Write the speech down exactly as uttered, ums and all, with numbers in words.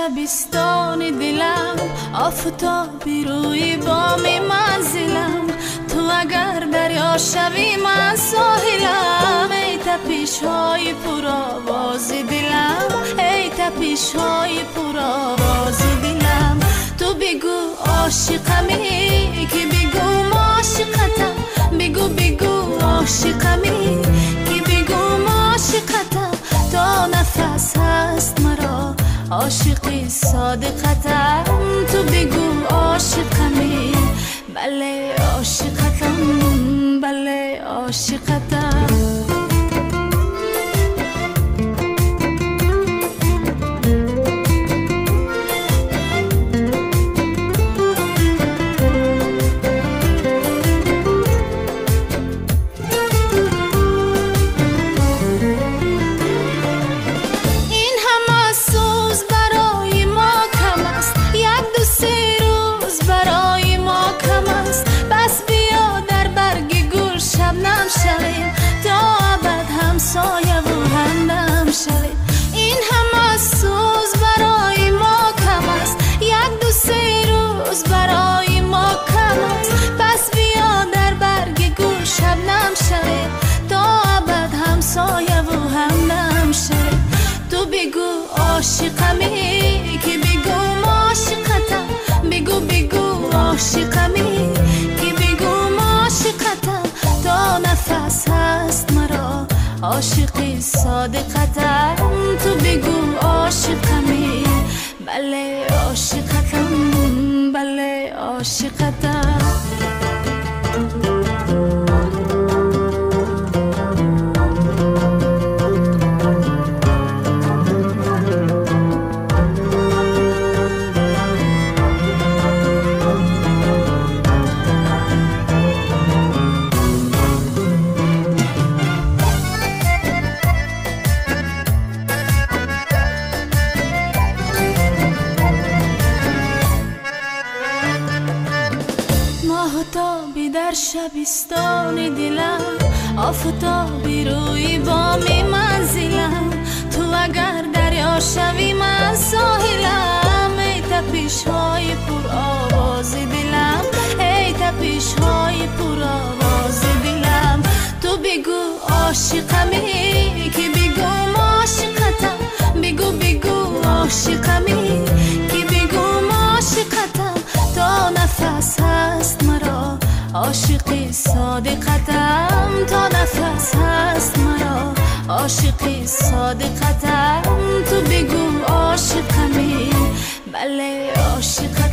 شبستان دلم، آفتابی روی بامی منزلم. تو اگر دریا شوی من ساحلم. ای تپش های پر آواز دلم، ای تپش های پر آواز دلم. تو بگو عاشقمی که بگو عاشقتم، بگو بگو عاشقمی که بگو عاشقتم. تا نفس هست مرا عاشقی صادقتم. تو بگو عاشقمی، بله عاشقتم، بله عاشقتم. سایه و همدم شویم. این همه سوز برای ما کم است، یک دو سه روز برای ما کم است. پس بیا در برگ گل شبنم شویم، تا ابد هم سایه و همدم شویم. تو بگو عاشقمی که بگو عاشقتم، بگو بگو عاشقمی که بگو عاشقتم. تا نفس هست مرا عاشقی صادقتم. تو بگو عاشقمی، بله عاشقتم، بله عاشقتم. آفتابی در شبستان دلم، آفتابی روی بامی منزلم. تو اگر دریا شوی من ساحلم. ای تپش های پر آواز دلم، ای تپش های پر آواز دلم. تو بگو عاشقمی که بگو عاشقتم، بگو بگو عاشقمی که بگو عاشقتم. تا نفس هست مرا عاشقی صادقتم، تا نفس هست مرا عاشقی صادقتم. تو بگو عاشقمی، بله عاشقم.